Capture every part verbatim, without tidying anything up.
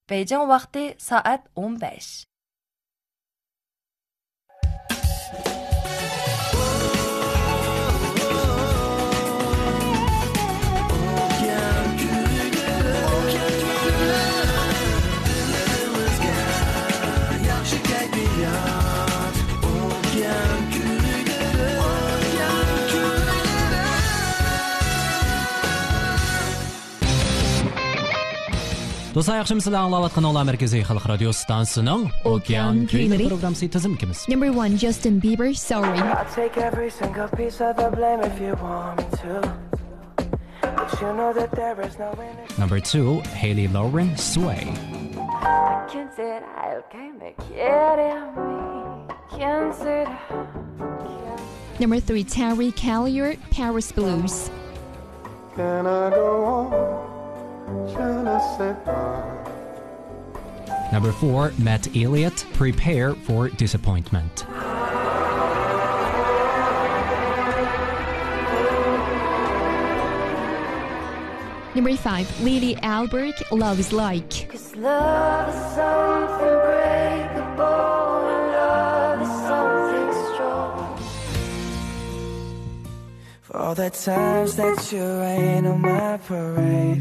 Beijing vaqti soat o'n besh. Do'stlar, yaxshimizlar, anglayotgan Olam Markaziy Xalq radio stansiyasining Okean Kuylari programmasi tizimkimiz. Number one, Justin Bieber, Sorry. I'll take every single piece of the blame if you want me to. But you know that there is no winning. Number two, Haley Lauren, Sway. I can't say that I can't make it in me. Can't say that. Number three, Terry Callier, Paris Blues. Can I go on? Shall I say bye? Number four, Matt Elliott, Prepare for Disappointment. Number five, Lily Albert, Love is Like. Cause love is something breakable, and love is something strong. For all the times that you rain on my parade,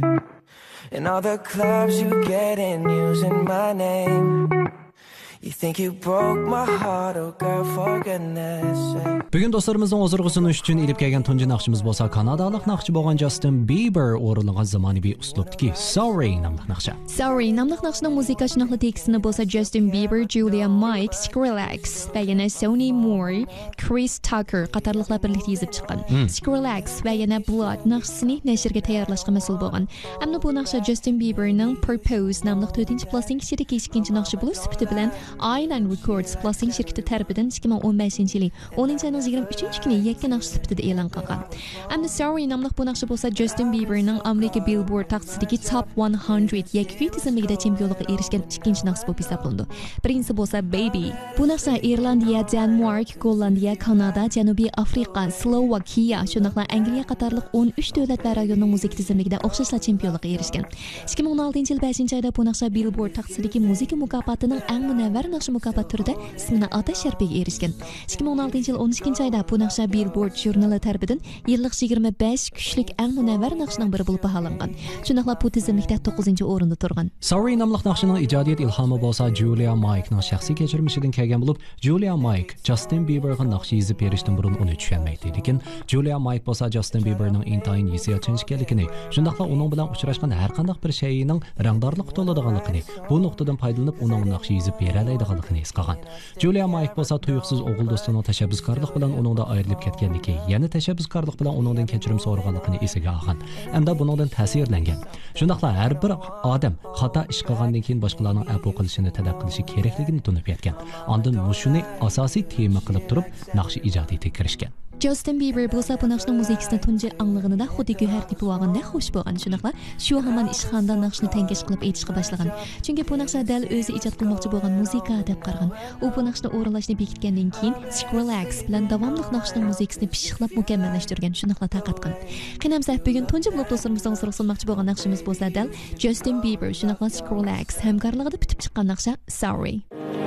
and all the clubs you get in using my name. You think you broke my heart, oh girl, for goodness sake. Bugun do'stlarimizning o'zirg'isini uchun ilib kelgan tunji naqshimiz bo'lsa, Kanadalik naqshchi bo'lgan Justin Bieber o'rinlagan zamonaviy uslubdagi Sorry nomli naqsha. Sorry nomli naqshning musiqa shunaqa tekstini bo'lsa Justin Bieber, Julia Mike, Skrillex va yana Sonny Moore, Chris Tucker qatorliqlar birlikda yozib chiqqan. Hmm. Skrillex va yana Blood naqshini nashrga tayyorlashga mas'ul bo'lgan. Ammo bu naqsha Justin Bieberning Purpose nomli to'rtinchi plastinka shirkati ikkinchi naqshi bo'lib, sifati bilan Island Records plastinka shirkati tarafidan ikki ming o'n beshinchi yil o'ninchi oyning yigirma uchinchi kuni yakka naqsh sifatida e'lon qilgan. Ammo Sorry nomli bu naqsha bo'lsa Justin Bieberning Amerika Billboard taqsidagi Top one hundred yakka tizimida chempionlikka erishgan ikkinchi naqsh bo'lib hisoblandi. Birinchisi bo'lsa Baby. Bu naqsha Irlandiya, Denmark, Gollandiya, Kanada, Janubiy Afrika, Slovakiya, shuningdek Angliya qatorliq o'n uch davlat va rayonning musiqa tizimida o'xshashlar chempionlikka erishgan. ikki ming o'n oltinchi yil beshinchi oyda bu naqsha Billboard taqsidagi musiqa mukofotining eng munavvar naqsh mukofot turida ismini atash sharafiga erishgan. ikki ming o'n oltinchi yil o'n ikkinchi oyda bu naqsha Billboard jurnali tarafidan yillik yigirma besh kuchlik eng munavvar naqshning biri bo'lib baholangan. Shuningdek bu tizimlikda to'qqizinchi o'rinda turgan. Sorry nomli naqshining ijodiyat ilhomi bo'lsa Julia Mikening shaxsiy kechirmishidan kelgan bo'lib, Julia Mike Justin Bieberga naqsh yozib berishdan burun uni tushunmaydi. Lekin Julia Mike bo'lsa Justin Bieberning intayin hissiyotchan ekanligini, shundaqla uning bilan uchrashgan har qanday bir shayning rangdorlik to'ladiganligini, bu nuqtadan foydalanib uning naqsh yozib beralaydiganligini his qilgan. Julia Mike bo'lsa tuyuqsiz o'g'il do'stining tashabbuskorlik bilan uningdan ayrilib ketganligi, yana tashabbuskorlik bilan uningdan kechirim so'raganligini esiga olgan. Hamda buningdan ta'sirlangan. Shundaqla har bir odam xato ish qilgandan keyin boshqalarning afv qilishini talab qilishi kerakligini tunib yetgan. Ondan mushuni asosiy tema qilib turib naqsh ijodiyatiga kirishgan. Justin Bieber bo'lsa bu naqshning musikasini tunji anglig'inida xuddi go'har deb bo'lganda xush bo'lgan. Shunaqla shu hamon ishxonada naqshni tankash qilib aytishga boshlagan. Chunki bu naqshni dal o'zi ijod qilmoqchi bo'lgan musiqa deb qaragan. U bu naqshni o'rinlashni bekitgandan keyin Skrillex bilan davomli naqshning musikasini pishiqlab mukammallashtirgan. Shunaqla taqatgan. Qinamsa bugun tunji blog do'stlarimizdan so'rashmoqchi bo'lgan naqshimiz bo'lsa dal Justin Bieber shunaqla Skrillex hamkorligida bitib chiqqan naqsha Sorry.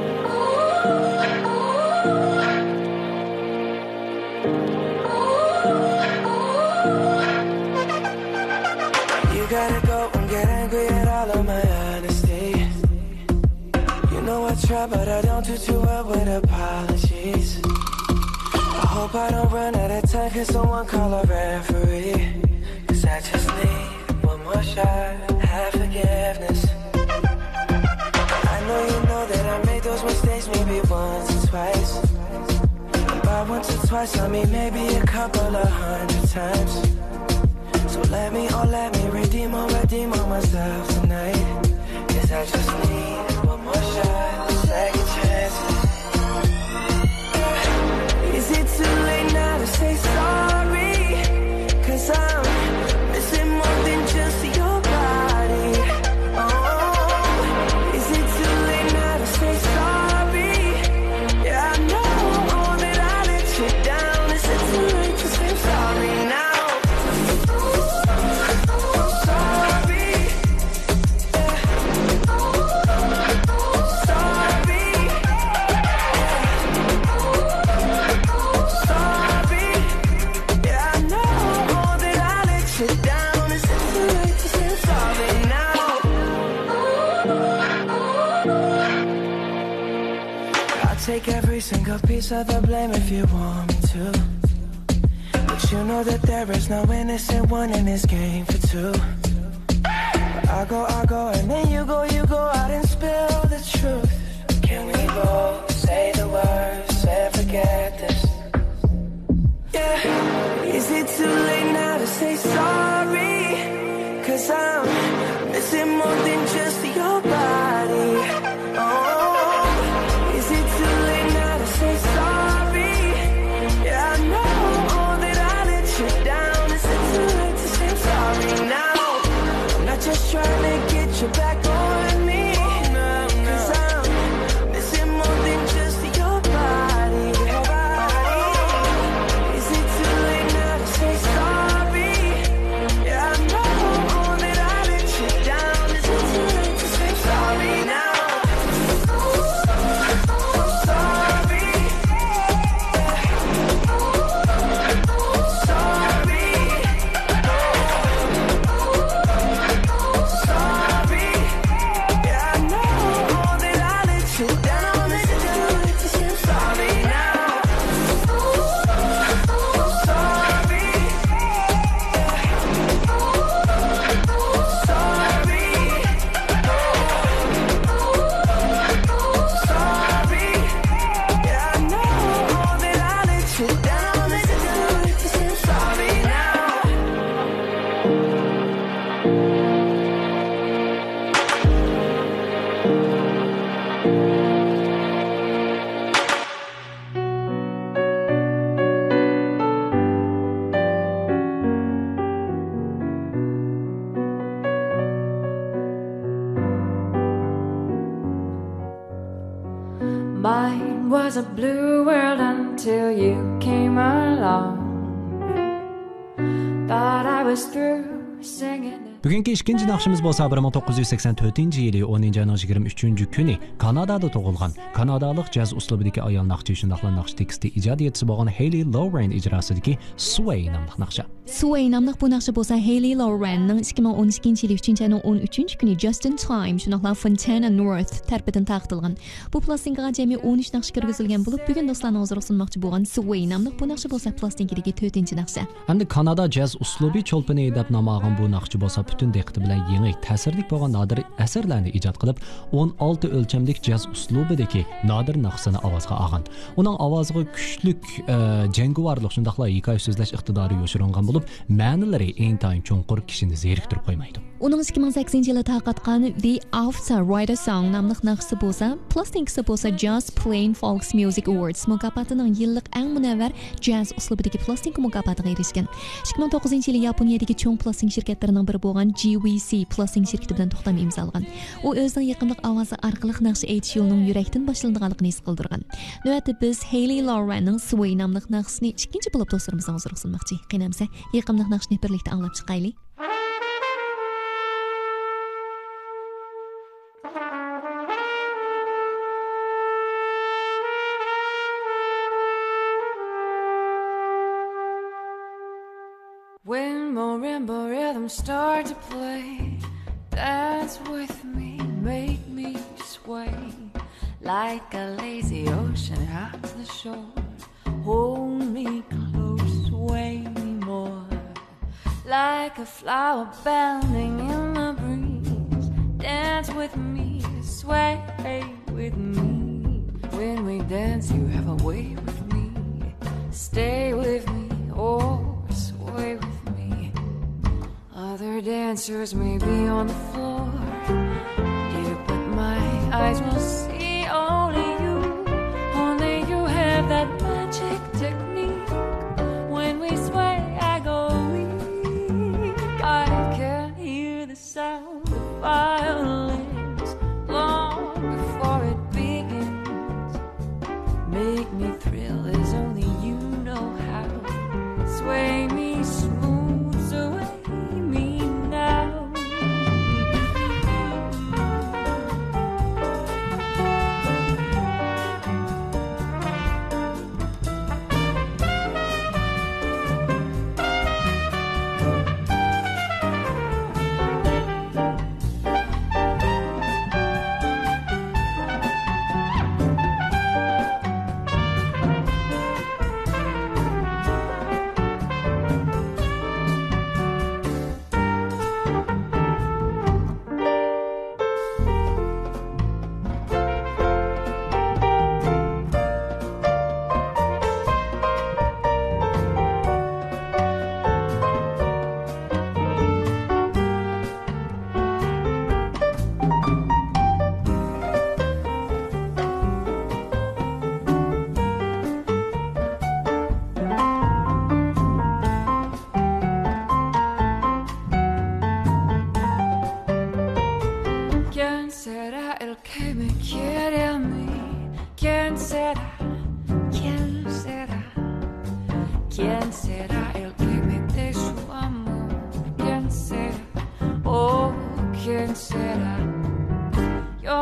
Gotta go and get angry at all of my honesty. You know I try, but I don't do too well with apologies. I hope I don't run out of time, can someone call a referee? Cause I just need one more shot, have forgiveness. I know you know that I made those mistakes maybe once or twice. And by once or twice I mean maybe a couple of hundred times. So let me, oh let me redeem or redeem on myself tonight. Cause I just need one more shot, second chance. Is it too late now to say sorry? Cause I'm missing more than just your body. Oh, is it too late now to say sorry? Yeah, I know that I let you down. Is it too late to say sorry now? Oh, Sing a piece of the blame if you want me to. But you know that there is no innocent one in this game for two. But I go, I go, and then you go, you go out and spill the truth. Can we both say the words and forget this? Yeah. Is it too late now to say sorry? Cause I'm missing more than just your body. Oh, is it too late now to say sorry? Yeah, I know that I let you down. Is it too late to say sorry now? I'm not just trying to get you back on me. Cause I'm missing more than just your body. Is it too late now to say sorry? Yeah, I know that I let you down. Is it too late to say sorry now? Sorry. Sorry. Sorry. Yeah, I know that I let you down. Is it too late to say sorry now? Sorry. Sorry. Yeah, I know that I let you down. Is it too late to say sorry now? Mine was a blue world until you came along. Thought I was through singing it. Bugungi ikkinchi naqshimiz bo'lsa bir ming to'qqiz yuz sakson to'rtinchi yili o'ninchi oyning yigirma uchinchi kuni Kanadada tug'ilgan kanadalik jaz uslubidagi ayol naqshi shundaqla naqsh teksti ijodiyatchisi bo'lgan Hayley Lauren ijrosidagi Sway nomli naqsha. Sway nomli bu naqsha bo'lsa Hayley Laurenning ikki ming o'n ikkinchi yil uchinchi oyning o'n uchinchi kuni Justin Time shundaqla Fontana North tarafidan taqdirlangan. Bu plastinkaga jami o'n uch naqsh kirgizilgan bo'lib, bugun do'stlarning huzuriga sunmoqchi bo'lgan Sway nomli bu naqsha bo'lsa plastinkadagi to'rtinchi naqsha. Endi Kanada jaz uslubi cho'lpini deb nom olgan bu naqshi bo'lsa butun diqqati bilan yangi ta'sirlik bo'lgan nodir asarlarni ijod qilib o'n olti o'lchamlik jaz uslubidagi nodir naqshini ovozga olgan. Uning ovoziga kuchlik jangovarlik shundaqla hikoya so'zlash iqtidori yoshiringan bo'lib, ma'nilari intayin cho'nqur kishini zeriktirib qo'ymaydi. Uning ikki ming sakkizinchi yilda tarqatgan The After Writer Song nomli naqshi bo'lsa, plastinkasi bo'lsa Jazz Plain Folks Music Awards mukofotining yillik eng munavvar jaz uslubidagi plastinka mukofotiga erishgan. ikki ming to'qqizinchi yili Yaponiyadagi cho'ng plastinka shirkatlarining biri bo'lgan G V C plastinka shirkati bilan to'xtam imzolagan. U o'zining yaqinlik ovozi orqali naqsh aytish yo'lining yurakdan boshlanganligini his qildirgan. Navbatda biz Hayley Laurenning Sway nomli naqshini ikkinchi bo'lib do'stlarimizga huzuriga sunmoqchi. Qinamsa, yaqinlik naqshni birlikda anglab chiqaylik. When marimba rhythms start to play, dance with me, make me sway like a lazy ocean at the shore. Hold me close, sway me more like a flower bending in the breeze. Dance with me, sway with me. When we dance, you have a way with me. Stay with me, or sway with me. Other dancers may be on the floor, dear, but my eyes will see only you. Only you have that magic technique. When we sway, I go weak. I can hear the sound of violins long before it begins. Make me thrill as only you know how. Sway me smooth, sway me now.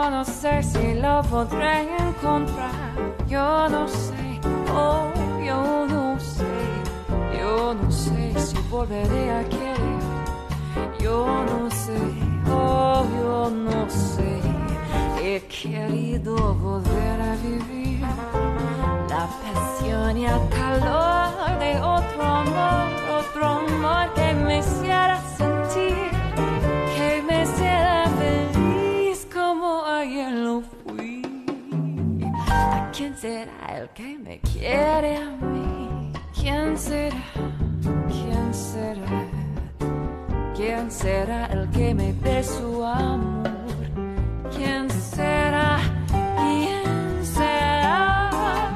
Yo no sé si lo podré encontrar. Yo no sé, oh, yo no sé. Yo no sé si volveré a querer. Yo no sé, oh, yo no sé. He querido volver a vivir la pasión y el calor de otro amor, otro amor que me hiciera sentir, que me hiciera feliz como ayer lo fui. ¿A quién será el que me quiere a mí? ¿Quién será? ¿Quién será? ¿Quién será el que me dé su amor? ¿Quién será? ¿Quién será?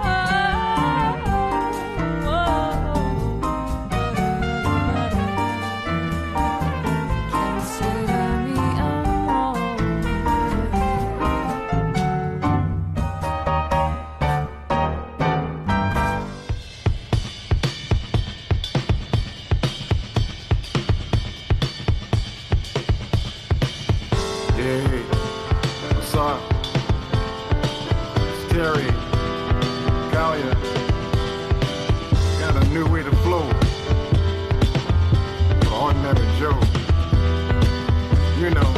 ¿Quién será mi amor? Hey, what's up? It's Terry, Galia. Got a new way to flow. Ordinary Joe. You know.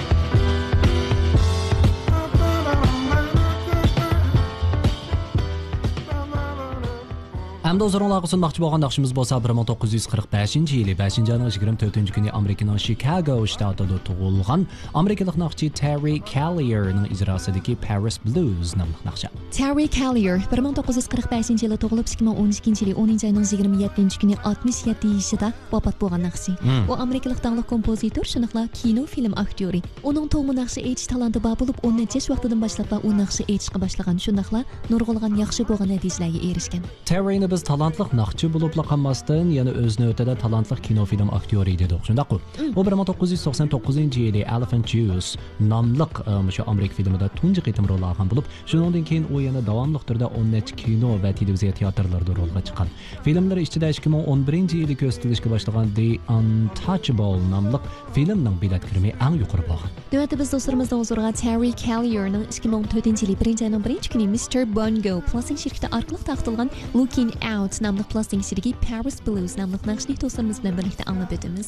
Әмді озырыңларға сұнмақчы болған нақшымыз болса bir ming to'qqiz yuz qirq beshinchi yili beshinchi ayning yigirma to'rtinchi kuni Amerikaning Chicago shtatida tug'ilgan Amerikalik naqshchi Terry Callierning ijrosidagi Paris Blues nomli naqsha. Terry Callier bir ming to'qqiz yuz qirq beshinchi yili tug'ilib ikki ming o'n ikkinchi yili o'ninchi ayning yigirma yettinchi kuni oltmish yetti yoshida vafot bo'lgan naqshi. U Amerikalik tangli kompozitor, shuningdek kino film aktyori. Uning to'g'ri naqshi aytish talanti bor bo'lib, o'n necha yosh vaqtidan boshlab u naqshi aytishga boshlagan, shuningdek nurg'ulg'an yaxshi bo'lgan natijalarga erishgan. Terryni biz talantli naqshchi bo'lib qolmasdan, yana o'z navbatida talantli kino film aktyori dedik. Shundaq-ku. U bir ming to'qqiz yuz to'qson to'qqizinchi yili Elephant Juice nomli o'sha Amerika filmida tunji qitim rol olgan bo'lib, shundan keyin u yana davomli turda o'n necha kino va televiziya teatrlarida rolga chiqqan. Filmlar ichida ikki ming o'n birinchi yili ko'rsatilishga boshlagan The Untouchable nomli filmning bilet kirimi eng yuqori bo'lgan. Navbatda biz do'stlarimizdan huzurga Terry Callierning ikki ming o'n to'rtinchi yili birinchi ayning birinchi kuni mister Bongo plastik shirkati orqali taqdirlangan Looking Out namli plastik shirkati Paris Blues namli naqshni do'stlarimiz bilan birlikda anglab o'tamiz.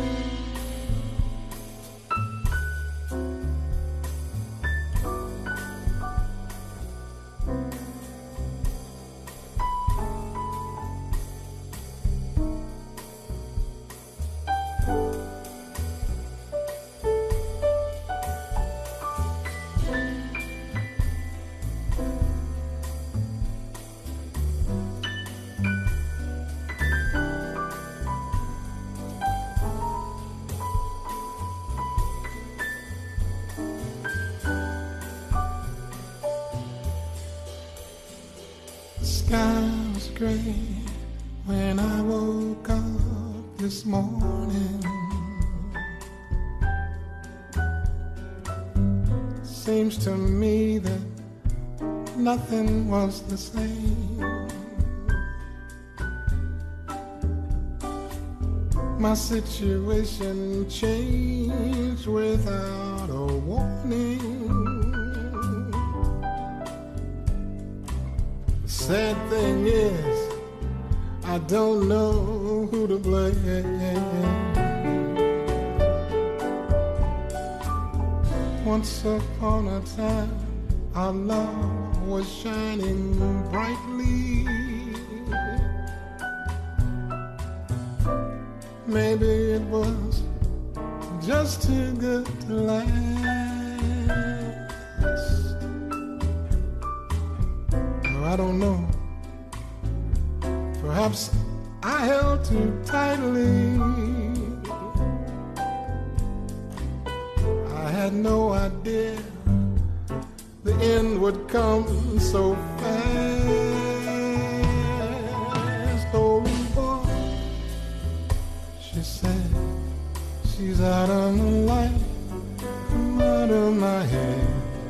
Sky was gray when I woke up this morning. Seems to me that nothing was the same. My situation changed without a warning. Sad thing is, I don't know who to blame. Once upon a time, our love was shining brightly. Maybe it was just too good to last. I don't know. Perhaps I held too tightly. I had no idea the end would come so fast. Oh boy, she said she's out of my life, out of my head.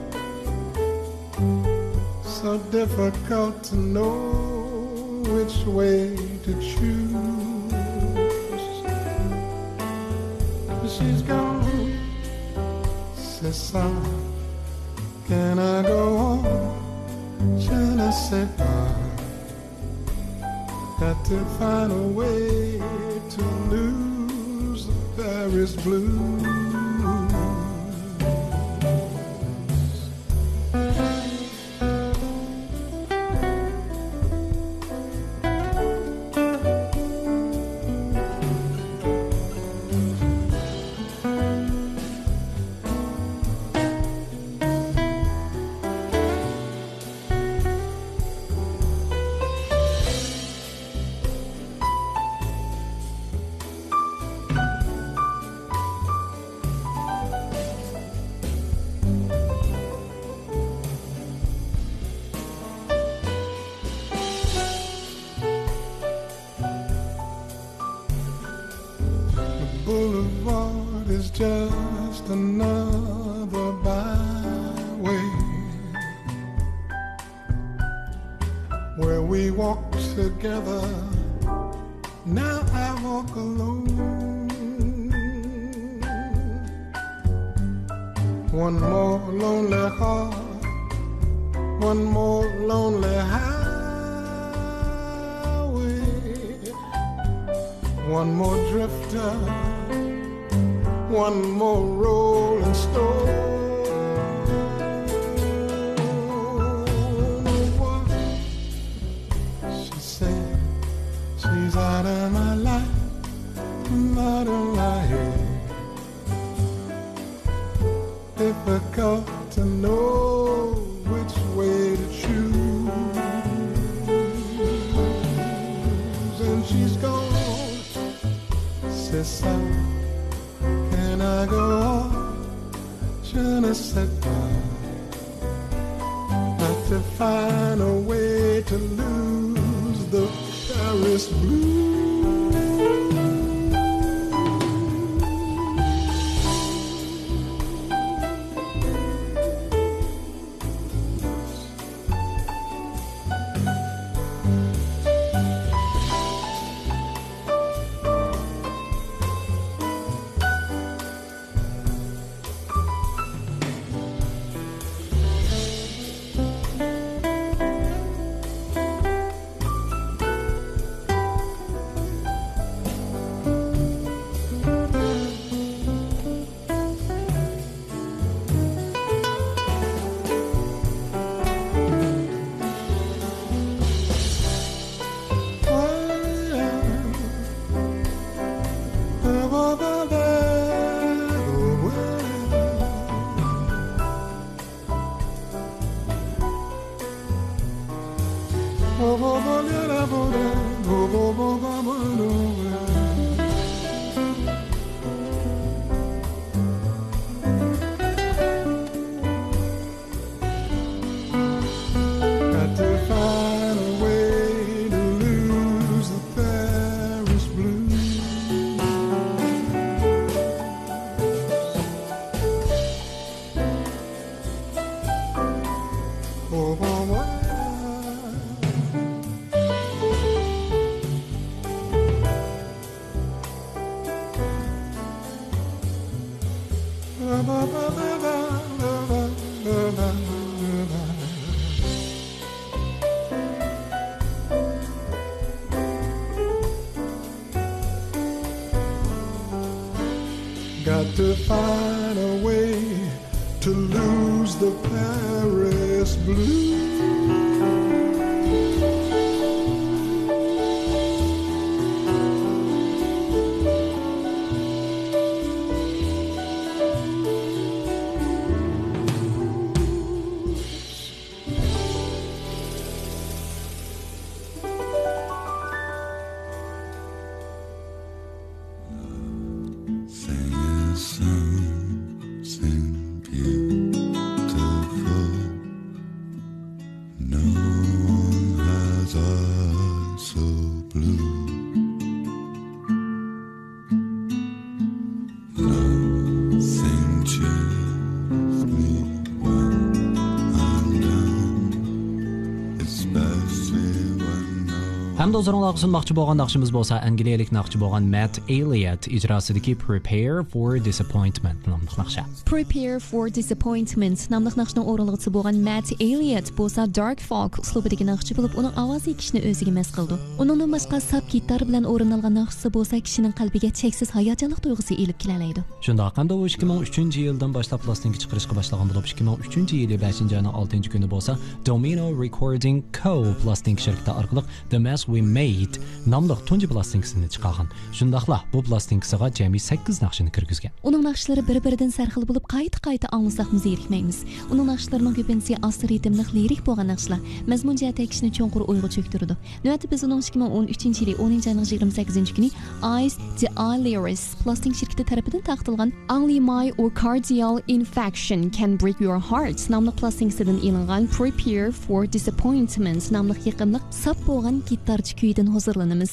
So difficult to know which way to choose. She's gone, says some, Can I go on? Je ne sais pas. Got to find a way to lose the Paris blues. Boulevard is just another byway where we walk together. Now I walk alone. One more lonely heart, one more lonely highway, one more drifter, one more rolling stone. What she said, she's out of my life, out of my head. Difficult to know which way to choose, and she's gone. C'est ça. Can I go on? Je ne sais pas. Got to find a way to lose the Paris blues. Got to find a way to lose the Paris blues. Something beautiful Hamda o'zingizlarga sunmoqchi bo'lgan naqshimiz bo'lsa, angliyalik naqshi bo'lgan Matt Elliott ijrosidagi Prepare for Disappointment nomli naqsha. Prepare for Disappointment nomli naqshning o'rinlig'isi bo'lgan Matt Elliott bo'lsa dark folk uslubidagi naqshi bo'lib, uning ovozi kishini o'ziga mas qildi. Uningdan boshqa sap gitar bilan o'rinalgan naqshi bo'lsa, kishining qalbiga cheksiz hayajonlik tuyg'usi elib keladi. Shunda qanda u ikki ming uchinchi yildan boshlab plastinka chiqarishga boshlagan bo'lib, ikki ming uchinchi yili beshinchi oyning oltinchi kuni bo'lsa, Domino Recording Co. plastinka shirkati orqali The Mess We Made nomli tunji plastinkasini chiqargan. Shundaqla bu plastinkasiga jami sakkiz naqshini kirgizgan. Uning naqshlari bir-biridan sarxil bo'lib, qayta-qayta anglasak zerikmaymiz. Uning naqshlarining ko'pincha asr ritmli lirik bo'lgan naqshlar mazmun jihatda kishini cho'nqur o'yga cho'ktirdi. Navbatda biz uning ikki ming o'n uchinchi yili o'ninchi oyning yigirma sakkizinchi kuni Eyes the Eye Lyrics plastinka shirkati tarafidan taqdirlangan Only My or Cardiac Infection Can Break Your Heart nomli plastinkasidan e'lonlangan Prepare for Disappointment nomli yiqimli sap bo'lgan gitarchi kuyidan hozirlanamiz.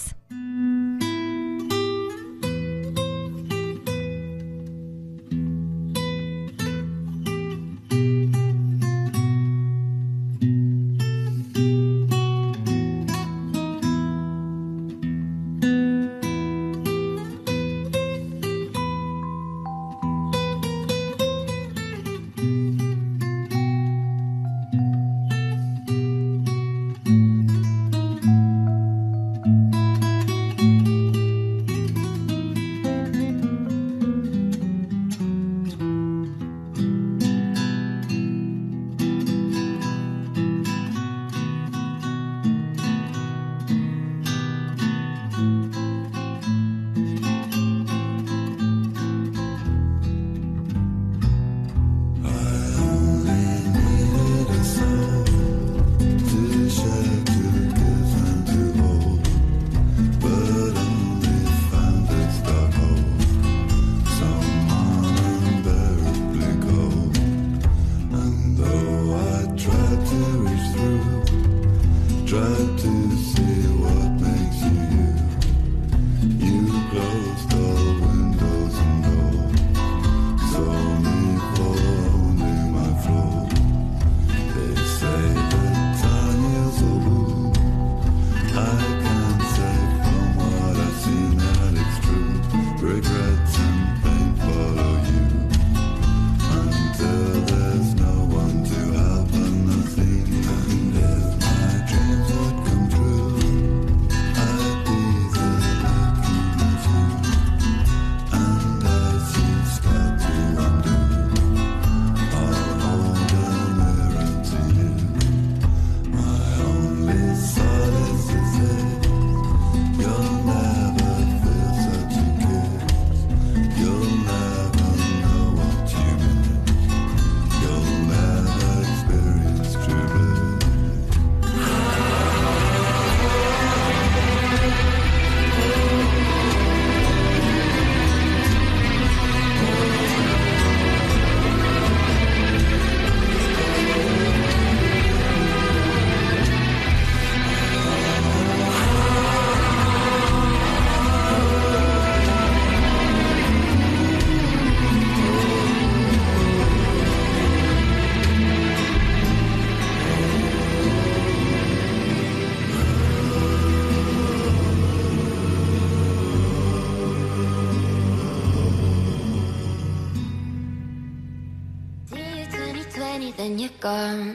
Then you're gone.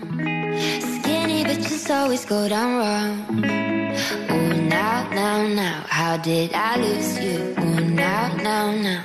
Skinny bitches always go down wrong. Oh, now, now, now, how did I lose you? Oh, now, now, now.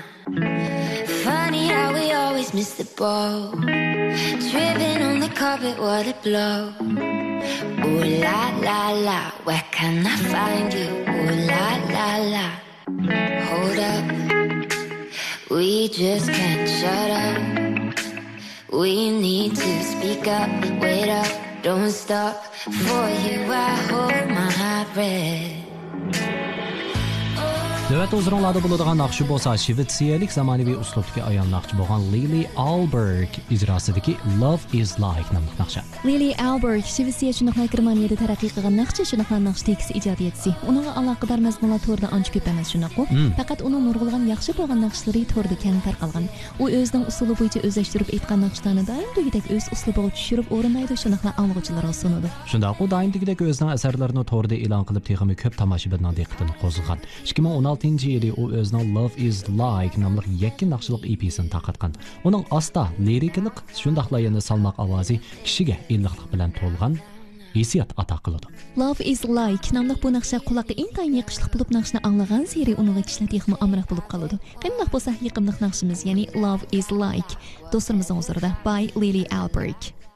Funny how we always miss the ball. Tripping on the carpet, what a blow. Oh, la, la, la, where can I find you? Oh, la, la, la. Hold up, we just can't shut up. We need to speak up, wait up, don't stop. For you I hold my breath. Növbətdə uzunlarda buladigan naqshi bo'lsa, Shvetsiyalik zamonaviy uslubga aylanmoqchi bo'lgan Lily Alberg ijrosidagi Love is Like nomli naqsha. Lily Alberg Shvetsiya shundoqla Germaniyada taraqqiy qilgan naqshi, shundoqla naqsh tekisi ijodiyatchisi. Uning aloqador mazmunlar to'rda ancha ko'p emas shunaqo. Faqat uning nurg'ulgan yaxshi bo'lgan naqshlari to'rda keng tarqalgan. U o'zining usuli bo'yicha o'zlashtirib aytgan naqshlarni doim degidek o'z uslubiga tushirib o'rinlaydi, shundoqla anglovchilarga sunadi. Shundoq u doim degidek o'zining asarlarini to'rda e'lon qilib, texmi ko'p tomoshabinning diqqatini qo'zg'agan. ikki ming o'n oltinchi yili u o'zining Love is Like nomli yakka naqshliq E P'sini tarqatgan. Uning asta lirikalik, shundoqla yana salmoq ovozi kishiga illiqlik bilan to'lgan hissiyat ato qiladi. Love is Like nomli bu naqsha quloqqa intayin yiqishliq bo'lib naqshni anglagan sari uning kishilar texmi amroq bo'lib qoladi. Qanday bo'lsa yiqimliq naqshimiz, ya'ni Love is Like do'stlarimizning huzurida by Lily Alberg.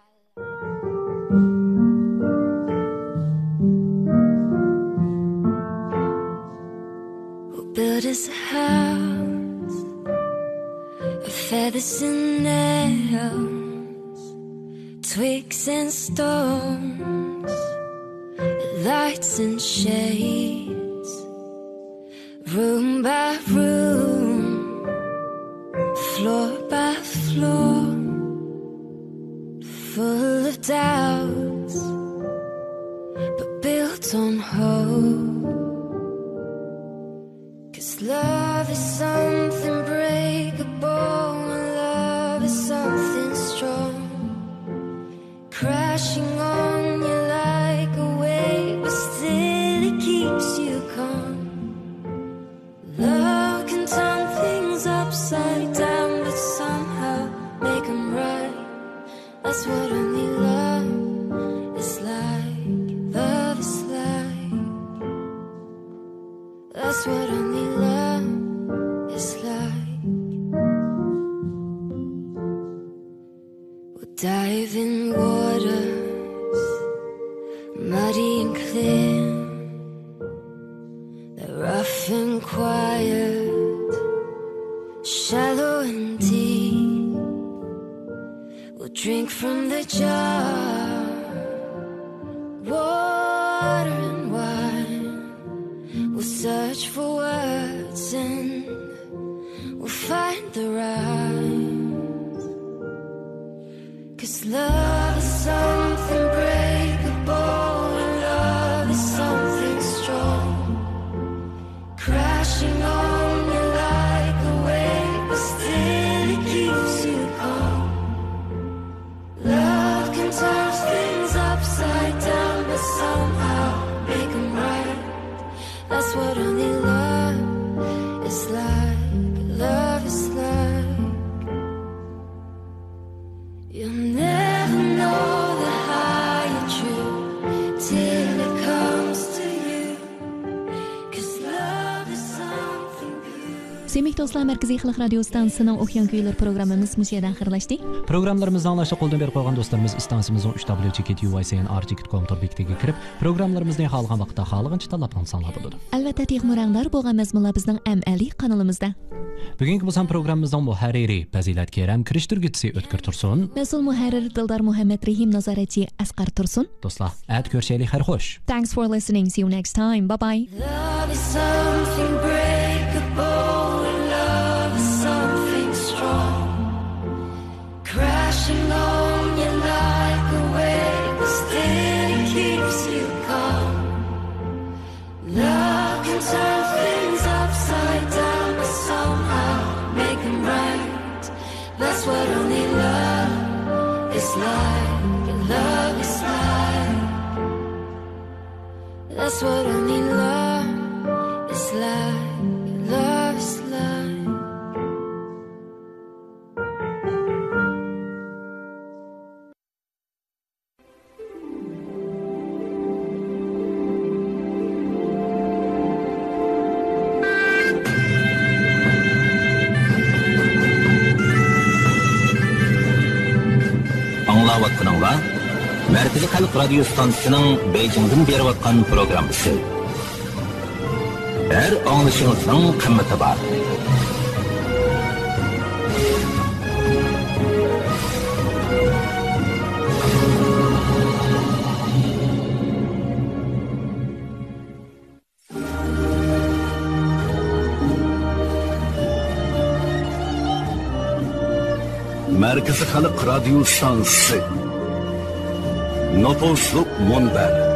Build us a house of feathers and nails, twigs and stones, lights and shades, room by room, floor by floor, full of doubts, but built on hope. Love is something breakable, and love is something strong, crashing on you like a wave, but still it keeps you calm. Love can turn things upside down, but somehow make them right. That's what only love is like. Love is like. That's what only love is like. We'll dive in waters, muddy and clear, they're rough and quiet, shallow and deep. We'll drink from the jar, water and wine. We'll search for words and we'll find the rhymes. 'Cause love is something breakable, and love is something strong, crashing on you like a wave, but still it keeps you calm. Love can turn things upside down, but somehow make them right. That's what only love is like. Love is like. You'll never know the high and true till it comes to you. 'Cause love is something beautiful. Semih dostlar, Markaziy Xalq radio stansiyasining O'qyan kuylar programmamiz bu yerda oxirlashdi. Programmalarimizni anglashda qo'ldan berib qo'ygan do'stlarimiz stansiyamizning uch w cheket u y c n r g dot com tor bekatiga kirib, programmalarimizni xohlagan vaqtda xohlagancha tanlab olsanlar bo'ladi. Albatta, texmuranglar bo'lgan mazmunlar bizning M L kanalimizda. Bugungi bo'lgan programmamizning muharriri Fazilat Keram, kirishtirguvchisi O'tkir Tursun, mas'ul muharrir Dildor Muhammad Rahim, nazoratchi Asqar Tursun. Do'stlar, at ko'rishaylik, xayr xo'sh. Thanks for listening. See you next time. Bye bye. Love is something breakable, and love is something strong, crashing on you like a wave, but still it keeps you calm. Love can turn things upside down, but somehow make them right. That's what only love is like. Love is like. That's what only love is like. Love is like. Anlayatqanыңlar Markaziy Xalq radio stansiyasining Beijingdan berib atgan programmasi. Her anlaşılışının kıymeti var. Merkezi Halk Radyo Stansiyası Nopuzlu Munber